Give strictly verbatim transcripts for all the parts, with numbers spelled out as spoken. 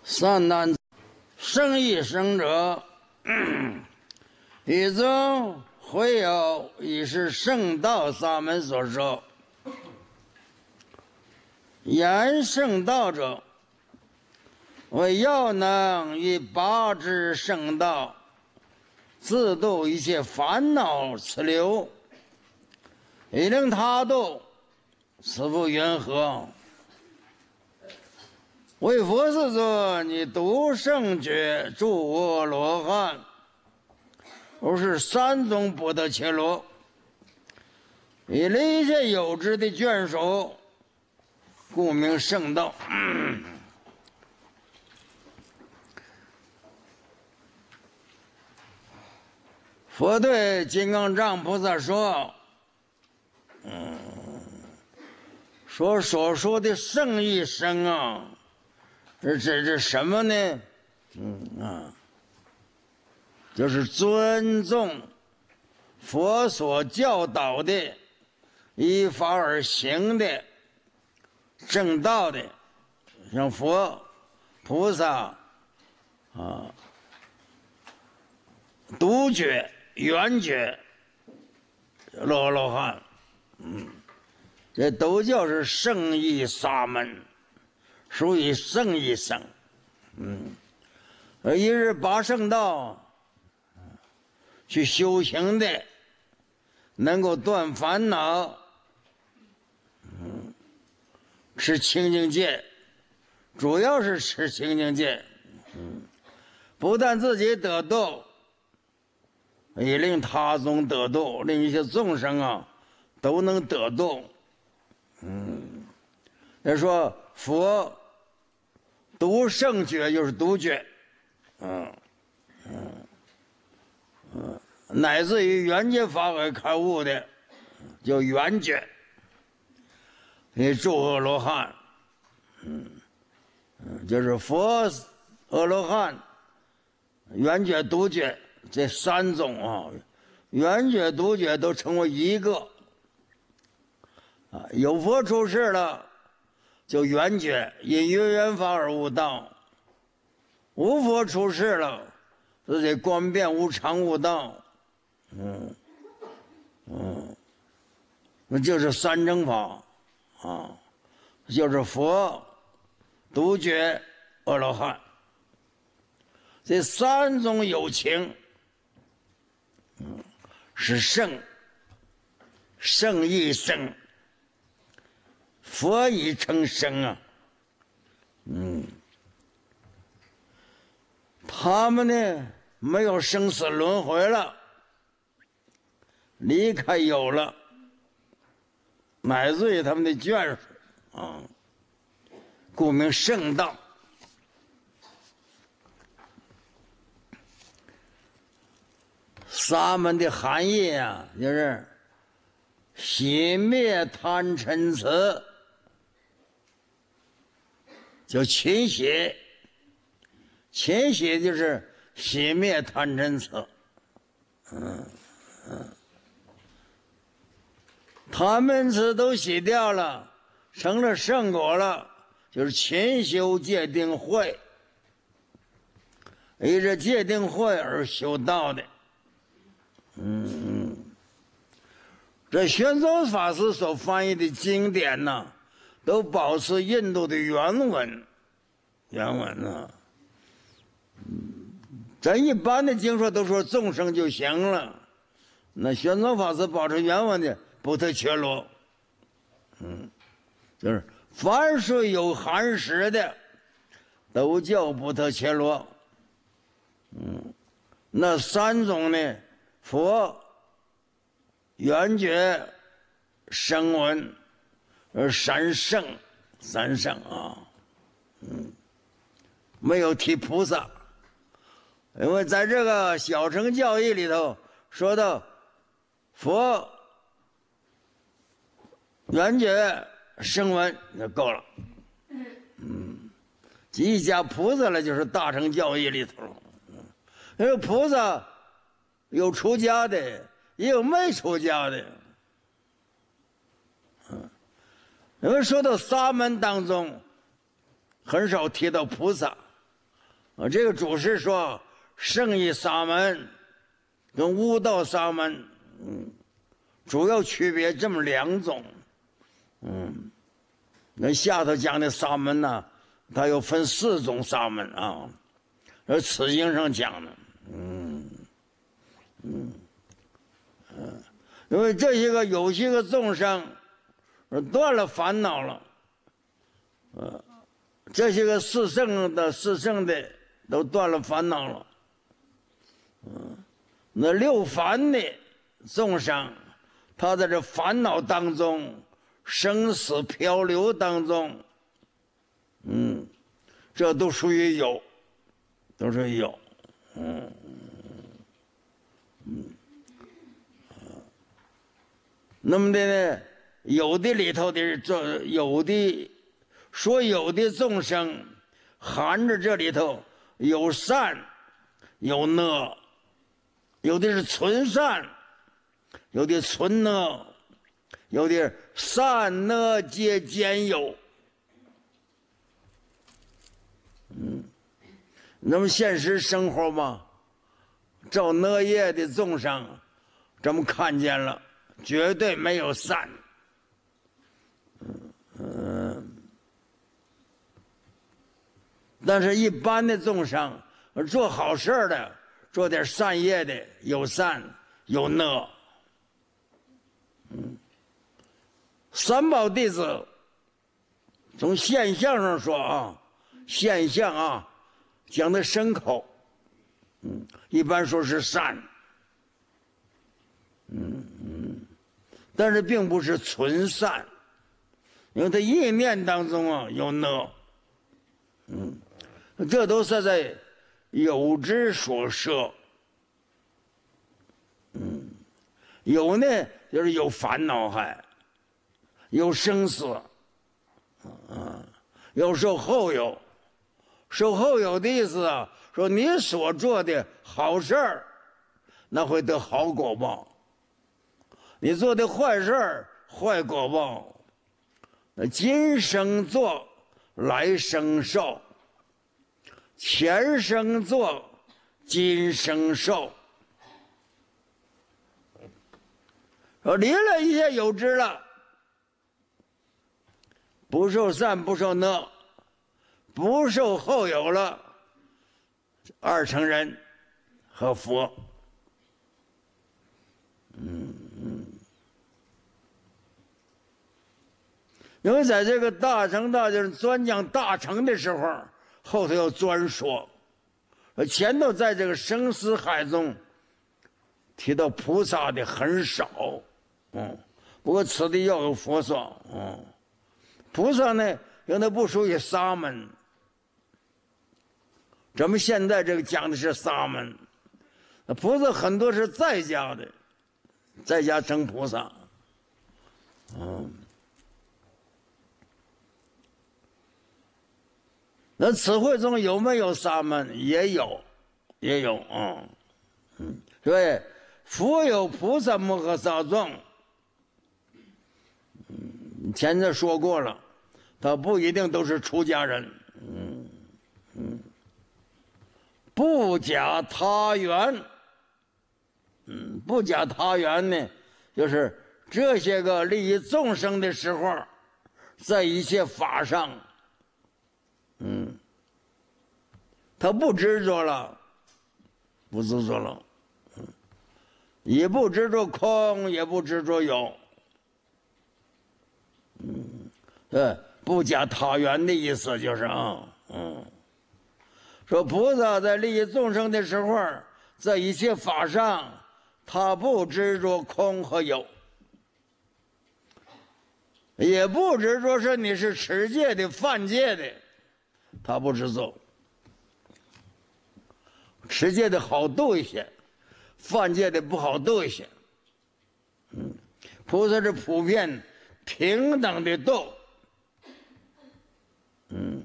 三难生一生者，一则会有已是圣道萨门所说。言圣道者，为要能以拔之圣道，自度一切烦恼此流，以令他度，此复缘何？为佛世尊，你独圣觉诸阿罗汉，如是三种不得切罗，以令一切有之的眷属，故名圣道。嗯佛对金刚藏菩萨说：“嗯，说所说的圣一生啊，是指的什么呢？嗯啊，就是尊重佛所教导的，依法而行的正道的，像佛、菩萨啊、独觉、圆觉、罗罗汉，嗯，这都叫是圣意沙门，属于圣一生。嗯，而一日八圣道去修行的，能够断烦恼，嗯，持清净戒，主要是持清净戒，嗯，不但自己得度，也令他众得度，令一些众生啊都能得度。嗯，他说佛独圣觉就是独觉，嗯嗯嗯，乃至于圆觉法而开悟的叫圆觉。你诸阿罗汉，嗯嗯，就是佛、阿罗汉、圆觉、独觉这三种啊，圆觉、独觉都成为一个啊。有佛出世了，就圆觉，因缘缘法而悟道；无佛出世了，就得观遍无常悟道。嗯嗯，那就是三正法啊，就是佛、独觉、阿罗汉这三种有情，嗯，是圣，圣亦圣，佛已成圣啊。嗯，他们呢没有生死轮回了，离开有了，乃至于他们的眷属啊，故名圣道。沙门的含义啊，就是熄灭贪嗔痴，叫勤洗。勤洗就是熄灭贪嗔痴。嗯嗯，贪嗔痴都洗掉了，成了圣果了，就是勤修戒定慧，依着戒定慧而修道的。嗯，这玄奘法师所翻译的经典呢，都保持印度的原文，原文呢，嗯，咱一般的经说都说众生就行了，那玄奘法师保持原文的不特切罗，嗯，就是凡是有含识的，都叫不特切罗。嗯，那三种呢？佛、圆觉、声闻，而三圣，三圣啊，嗯，没有提菩萨，因为在这个小乘教义里头说到佛、圆觉、声闻就够了，嗯，一加菩萨了就是大乘教义里头，嗯，因为菩萨有出家的，也有没出家的。嗯，因为说到沙门当中，很少提到菩萨， 啊，这个祖师说，圣意沙门跟悟道沙门，嗯，主要区别这么两种，嗯，那下头讲的沙门呢，它又分四种沙门啊，而此经上讲的，嗯嗯嗯，因为这些个有些个众生断了烦恼了，呃，这些个四圣的四圣的。都断了烦恼了，嗯，那六凡的众生，他在这烦恼当中，生死漂流当中，嗯，这都属于有，都是有，嗯嗯，那么的呢，有的里头的这有的说有的众生含着这里头。有善，有恶，有的是纯善，有的纯恶，有的善恶皆兼有。嗯，那么现实生活嘛，造恶业的众生，咱们看见了，绝对没有善。嗯嗯。但是，一般的众生做好事的，做点善业的，有善有恶。嗯，三宝弟子从现象上说啊，现象啊，讲的牲口，嗯，一般说是善，嗯嗯，但是并不是纯善，因为他意念当中啊有恶，嗯。这都是在有之所摄，嗯，有呢就是有烦恼还，有生死，啊，有受后有，受后有的意思啊，说你所做的好事儿，那会得好果报；你做的坏事儿，坏果报。那今生做，来生受。前生做，今生受。说离了一切有之了，不受善，不受恶，不受后有了，二乘人和佛。嗯嗯，因为在这个大乘大就是专讲大乘的时候。后头要专说，前头在这个生死海中提到菩萨的很少，嗯，不过此地要有佛说，嗯，菩萨呢，因为不属于沙门，咱们现在这个讲的是沙门，菩萨很多是在家的，在家成菩萨，嗯。那词汇中有没有沙门？也有，也有啊，嗯，所以佛有菩萨摩诃萨众，嗯，前面说过了，他不一定都是出家人，嗯嗯，不假他缘，嗯，不假他缘呢，就是这些个利益众生的时候，在一切法上。嗯，他不执着了，不执着了，嗯，也不执着空，也不执着有，嗯，对，不假他缘的意思就是啊，嗯，说菩萨在利益众生的时候，在一切法上，他不执着空和有，也不执着是你是持戒的、犯戒的。他不执着，持戒的好度一些，犯戒的不好度一些。嗯，菩萨是普遍平等的度。嗯，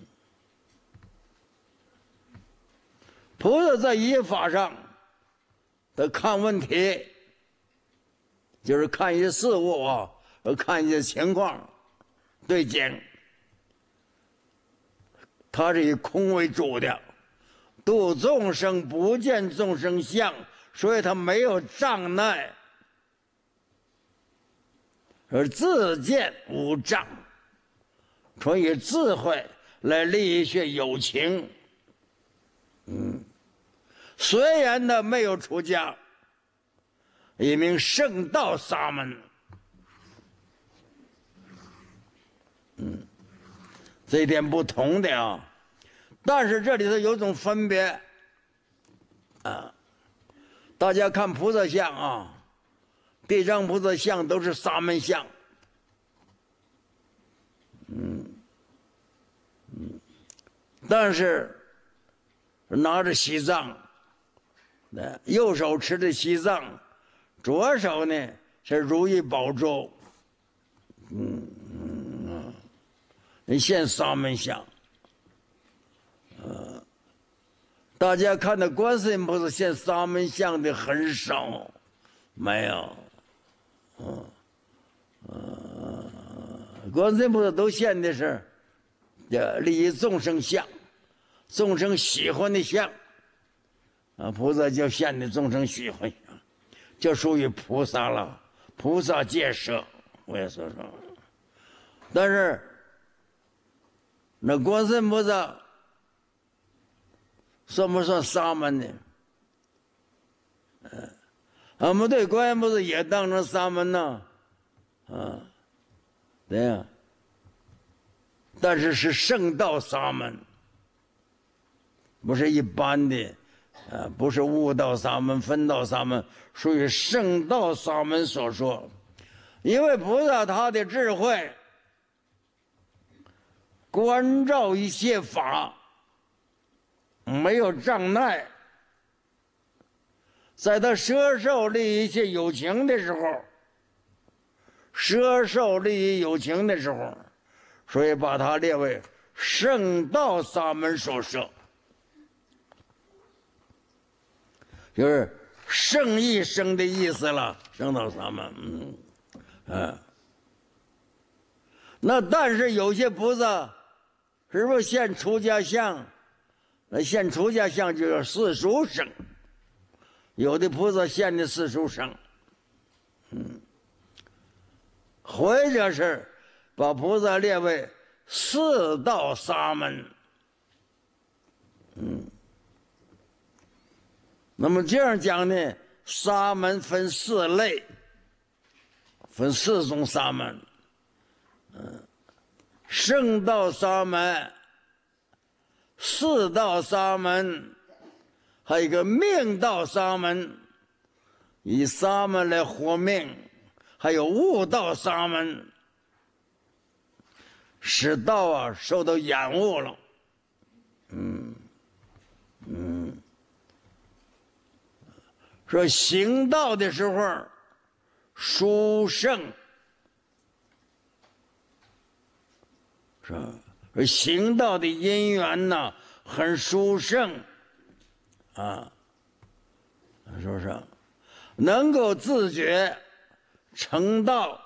菩萨在一切法上，他看问题，就是看一些事物啊，看一些情况，对境。他是以空为主的， 度众生不见众生相，所以他没有障碍，而自见无障，所以智慧来利益些有情。嗯，虽然呢没有出家，一名圣道沙门。嗯，这一点不同的啊。但是这里头有种分别啊，大家看菩萨像啊，地藏菩萨像都是沙门像，嗯嗯，但是拿着西藏，右手持着西藏，左手呢是如意宝珠，嗯嗯，你现沙门像。呃，大家看到观世音菩萨现沙门像的很少，没有，嗯，呃，观世音菩萨都现的是，呃，利益众生相，众生喜欢的相，啊，菩萨就现的众生喜欢相，就属于菩萨了，菩萨戒舍，我也说说，但是那观世音菩萨。算不算沙门呢？呃，俺们对观音菩萨也当成沙门呢，啊，对呀。但是是圣道沙门，不是一般的，啊，不是悟道沙门、分道沙门，属于圣道沙门所说。因为菩萨他的智慧关照一切法。没有障碍，在他摄受利益一切有情的时候，摄受利益有情的时候，所以把它列为圣道沙门所摄，就是圣一生的意思了。圣道沙门，嗯，啊，那但是有些菩萨是不是现出家相？那现出家相就叫世俗生，有的菩萨现的世俗生，嗯，或者是把菩萨列为四道沙门，嗯，那么这样讲呢，沙门分四类，分四种沙门，嗯，圣道沙门。四道沙门，还有一个命道沙门，以沙门来活命；还有悟道沙门，使道啊受到掩误了。嗯嗯，说行道的时候殊胜，是吧？而行道的因缘呢，很殊胜，啊，是不是？能够自觉成道，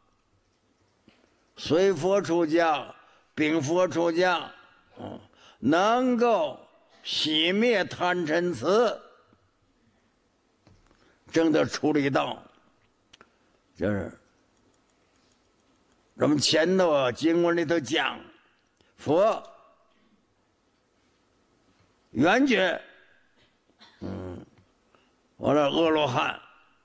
随佛出家，秉佛出家，嗯，能够熄灭贪嗔痴，正得出离道，就是咱们前头啊经文里头讲。佛圆觉，嗯，完了阿罗汉，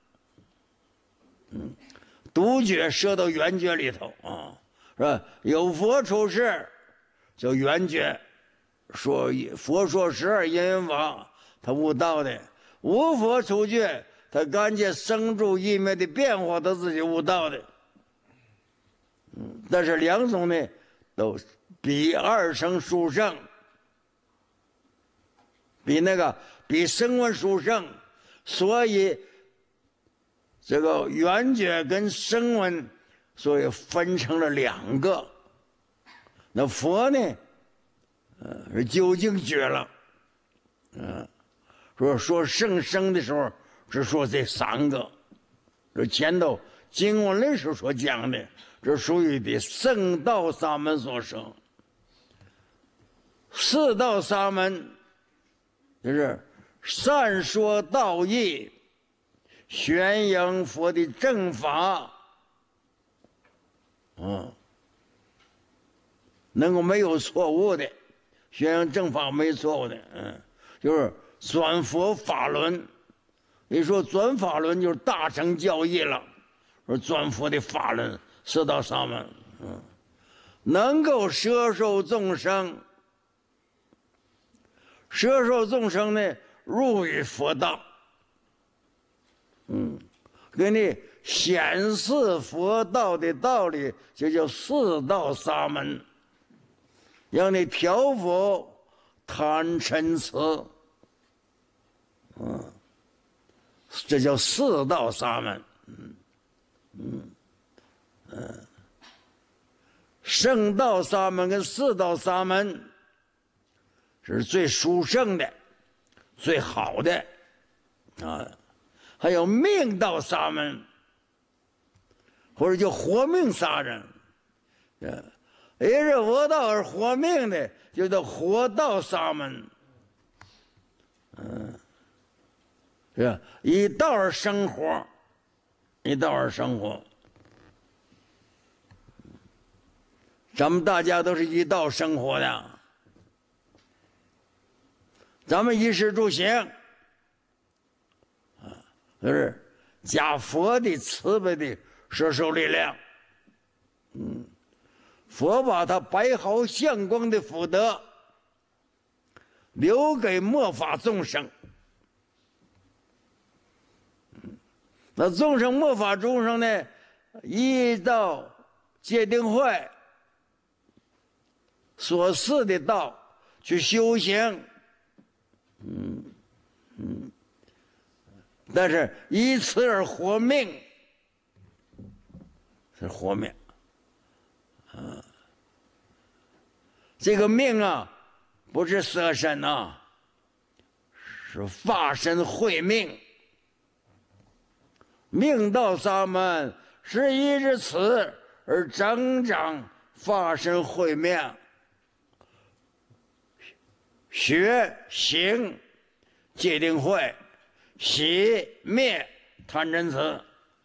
嗯，独觉摄到圆觉里头啊，是吧？有佛出世叫圆觉，说佛说十二因缘法，他悟道的；无佛出觉，他感觉生住意灭的变化，他自己悟道的。嗯，但是两种呢，都比二乘殊胜，比那个比声闻殊胜，所以这个圆觉跟声闻，所以分成了两个。那佛呢，呃，是究竟觉了，嗯、呃，说说圣生的时候，只说这三个，这前头经文里是所讲的，这属于的圣道沙门所生。四道沙门就是善说道义，宣扬佛的正法，嗯，能够没有错误的，宣扬正法没错误的，嗯，就是转佛法轮。你说转法轮就是大乘教义了，说转佛的法轮，四道沙门，嗯，能够摄受众生，摄受众生呢入于佛道，嗯，给你显示佛道的道理，就叫四道沙门，让你调伏贪嗔痴，嗯。这叫四道沙门，嗯嗯嗯，圣道沙门跟四道沙门是最殊胜的、最好的啊。还有命道沙门，或者叫活命杀人，呃，一是佛道是活命的，就叫活道沙门，嗯。是吧？以道而生活，以道而生活。咱们大家都是一道生活的，咱们衣食住行，啊，就是加佛的慈悲的摄受力量。嗯，佛把他白毫相光的福德留给末法众生。那众生末法众生呢，依到戒定慧所示的道去修行，嗯嗯，但是以此而活命，是活命啊。这个命啊，不是色身啊，是法身慧命。命道沙门是依着此而增长法身慧命，学行戒定慧，熄灭贪嗔痴，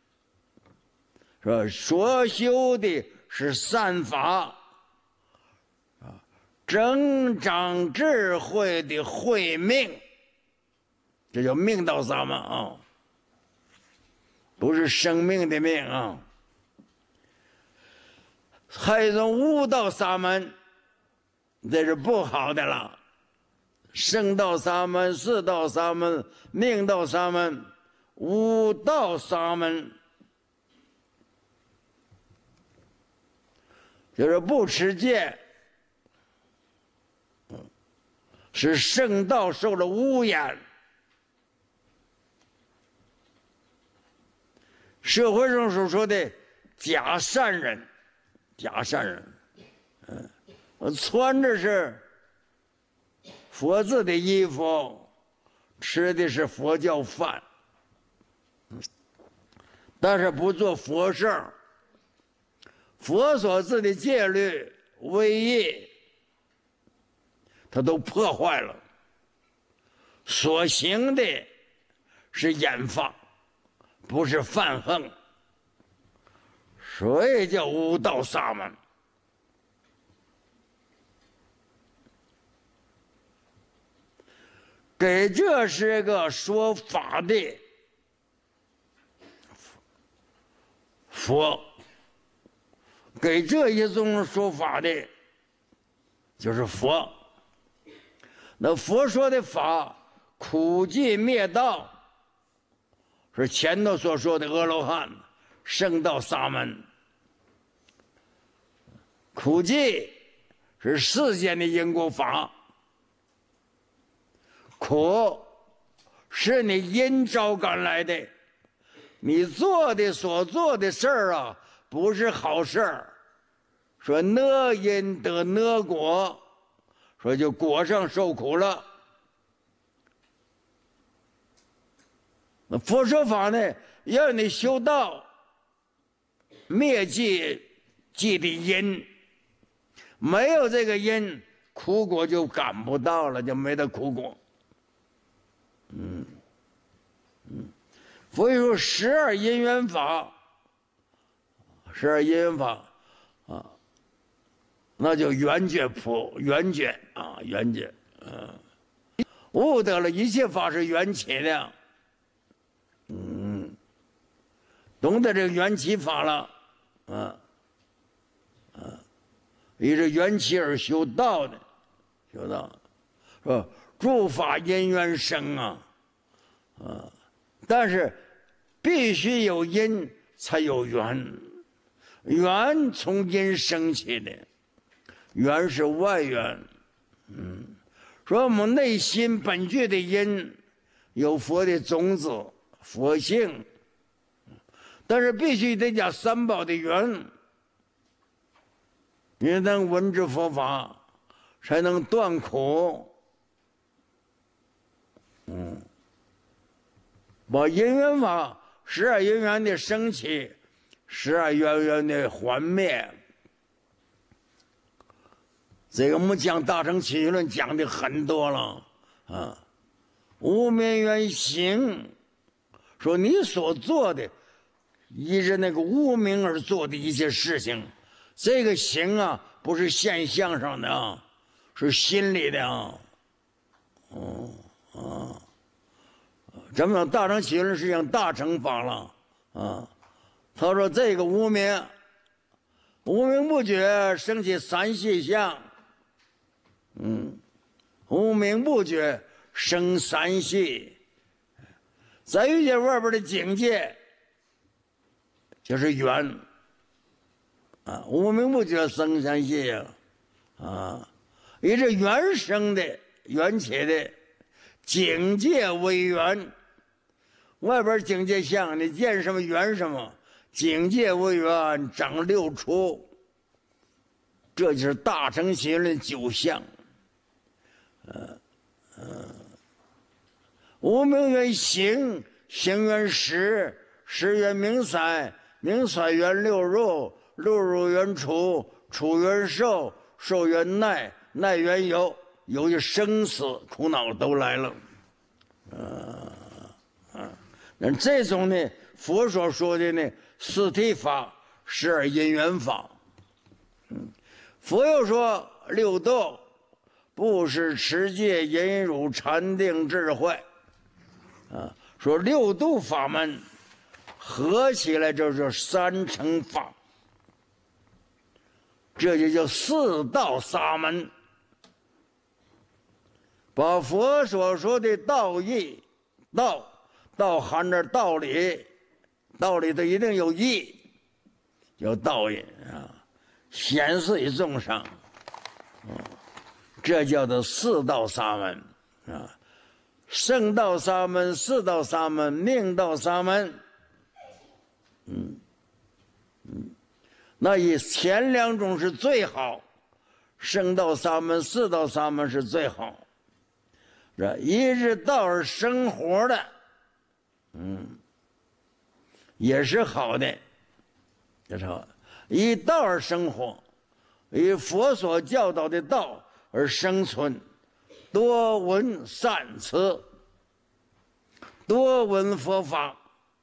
说所修的是善法啊，增长智慧的慧命，这叫命道沙门啊。不是生命的命啊。还有一种悟道沙门，这是不好的了。圣道沙门、四道沙门、命道沙门、悟道沙门，就是不持戒，使圣道受了污染。社会上所说的假善人，假善人，嗯，我穿的是佛字的衣服，吃的是佛教饭，但是不做佛事，佛所制的戒律威仪，他都破坏了，所行的是严放，不是犯横，所以叫悟道沙门。给这是个说法的佛，给这一种说法的就是佛。那佛说的法苦寂灭道，是前头所说的阿罗汉、圣道沙门。苦寂是世间的因果法，苦是你因招赶来的，你做的所做的事儿啊，不是好事儿。说哪因得哪果，说就果上受苦了。那佛说法呢，要你修道，灭尽尽的因，没有这个因，苦果就感不到了，就没得苦果。 嗯嗯，所以说十二因缘法，十二因缘法啊，那就圆觉普圆觉啊，圆觉，嗯，悟得了一切法是缘起的，嗯，懂得这个缘起法了，啊啊，以这缘起而修道的，修道是吧？诸法因缘生啊，啊，但是必须有因才有缘，缘从因生起的，缘是外缘，嗯，说我们内心本具的因有佛的种子、佛性，但是必须得加三宝的缘，你能闻知佛法，才能断苦。嗯，把因缘法十二因缘的升起，十二因缘的还灭，这个我们讲大乘起居论讲的很多了啊。无名缘行，说你所做的，依着那个无名而做的一些事情，这个行啊，不是现象上的啊，是心里的啊。哦啊，咱们讲大乘起居论是讲大乘法了啊。他说这个无名，无名不觉生起三细相，嗯，无名不觉生三细，再遇见外边的境界，就是缘啊，无名不觉生三细呀，啊，以这缘生的缘起的境界为缘，外边境界相，你见什么缘什么，境界为缘，长六出，这就是大乘起居论九相。呃呃，无名缘行，行缘识，识缘名色，名色缘六入，六入缘处，处缘受，受缘耐，耐缘有，有就生死苦恼都来了。啊啊，那这种呢，佛所说的呢，四谛法，十二因缘法。嗯，佛又说六度。不是持戒、忍辱、禅定、智慧，啊，说六度法门合起来就是三乘法，这就叫四道沙门。把佛所说的道义，道道含着道理，道理它一定有义，有道义啊，显示于众生，啊。这叫做四道沙门啊，圣道沙门、四道沙门、命道沙门。嗯嗯，那以前两种是最好，圣道沙门、四道沙门是最好。这一日道而生活的，嗯，也是好的，这是好。以道而生活，以佛所教导的道而生存，多闻善词，多闻佛法，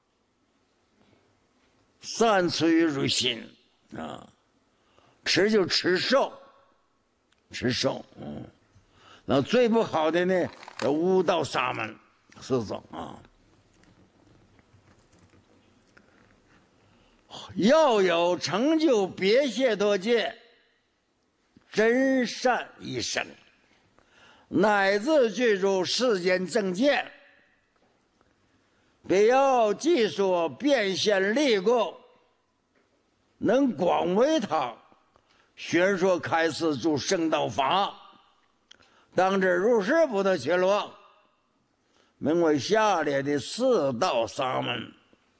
善词于入心啊。持就持寿，持寿，嗯。那最不好的呢，无道沙门四种啊。要有成就别解脱戒，真善一生，乃至具足世间正见，必要技术变现力故，能广为他宣说开示诸圣道法，当知如是不得切落，名为下列的四道沙门。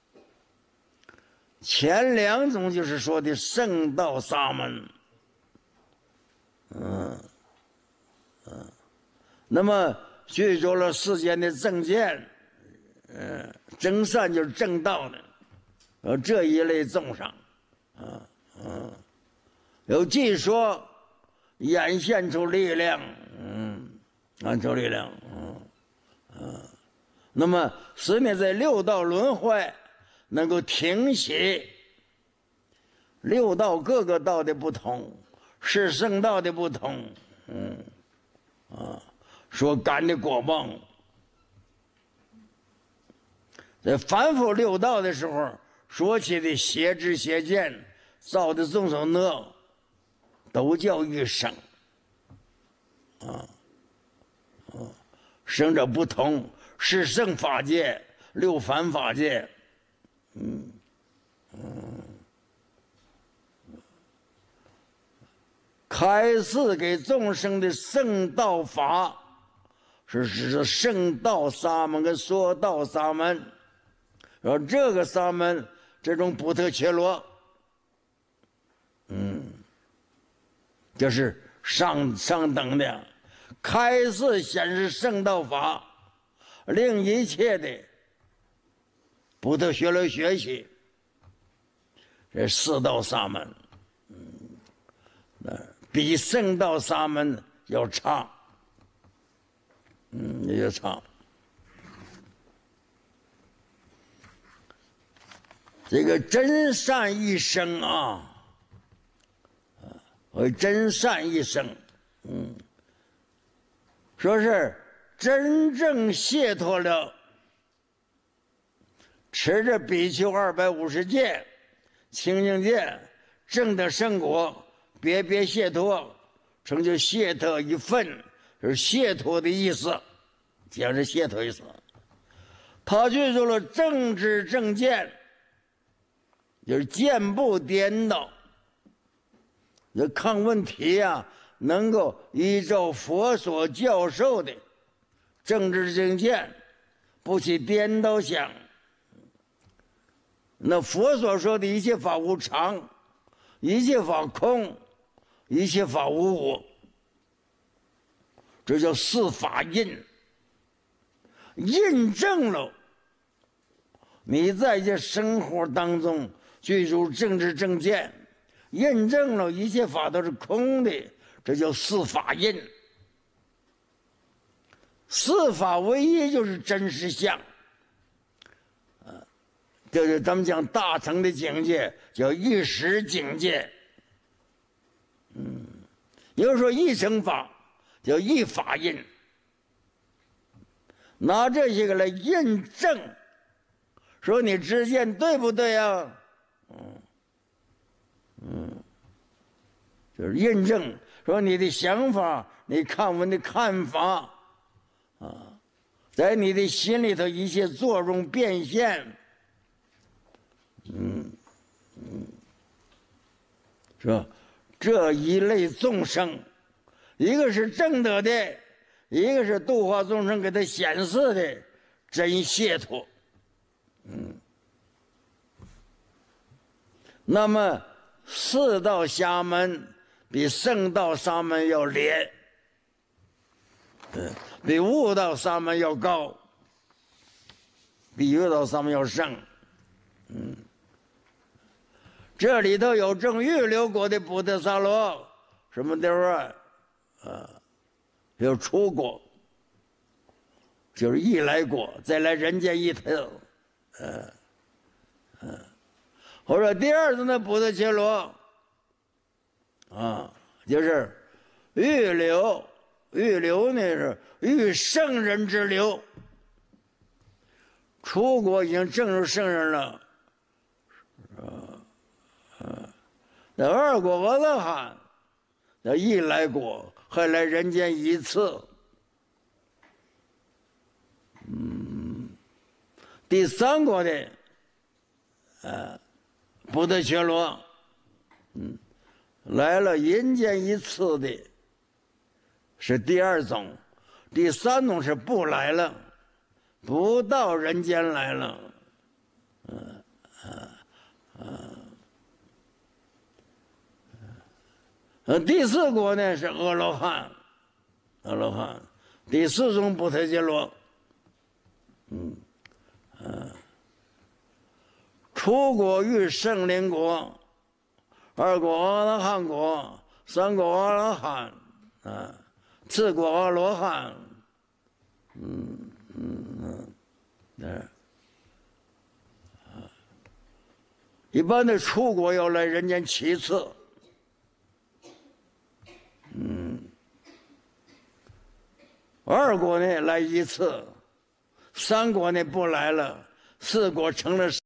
前两种就是说的圣道沙门。嗯嗯，那么具足了世间的正见，嗯，真善就是正道的，呃，这一类众生，啊嗯，有据说演现出力量，嗯，演出力量，嗯嗯， 那么使你在六道轮回能够停息。六道各个道的不同，是圣道的不同，嗯，啊，说感的果报，在反复六道的时候，说起的邪知邪见，造的众生恶，都叫一生，啊，啊，生者不同，是圣法界，六凡法界，嗯，嗯。开示给众生的圣道法，是指圣道沙门跟说道沙门。然后这个沙门，这种布特伽罗，嗯，就是上上等的，开示显示圣道法，令一切的布特伽罗学习。这四道沙门，嗯，那。比圣道沙门要差，嗯，也要差。这个真善一生啊，呃，真善一生，嗯，说是真正解脱了，持着比丘二百五十戒、清净戒，证得圣果。别别解脱，成就解脱一份，是解脱的意思，讲是解脱意思。他具足了正知正见，就是见不颠倒，这看问题啊，能够依照佛所教授的正知正见，不去颠倒想。那佛所说的一切法无常，一切法空，一切法无我，这叫四法印，印证了你在这生活当中具足正知正见，印证了一切法都是空的，这叫四法印。四法唯一就是真实相，啊，就是咱们讲大乘的境界叫一时境界。嗯，有人说一乘法叫一法印，拿这些个来印证，说你知见对不对啊？嗯嗯，就是印证说你的想法，你看闻的看法啊，在你的心里头一切作用变现，嗯嗯，是吧？这一类众生，一个是正德的，一个是度化众生给他显示的真解脱。嗯，那么四道沙门比圣道沙门要烈，嗯，比悟道沙门要高，比悟道沙门要胜。嗯。这里头有正预流国的布特萨罗，什么地方啊？啊，有出国，就是一来国，再来人间一次，嗯、啊、嗯、啊。或者第二种的布特伽罗，啊，就是预流，预流呢是遇圣人之流，出国已经证入圣人了，啊。那二果阿罗汉，那一来国还来人间一次。嗯，第三国的，呃，布特伽罗，嗯，来了人间一次的，是第二种，第三种是不来了，不到人间来了，嗯嗯嗯。呃，第四国呢是阿罗汉，阿罗汉，第四种布特伽罗，嗯，呃，出国遇圣灵国，二国阿罗汉国，三国阿罗汉，啊，四国阿罗汉，嗯嗯嗯， 嗯，一般的出国要来人间七次，嗯，二国呢来一次，三国呢不来了，四国成了。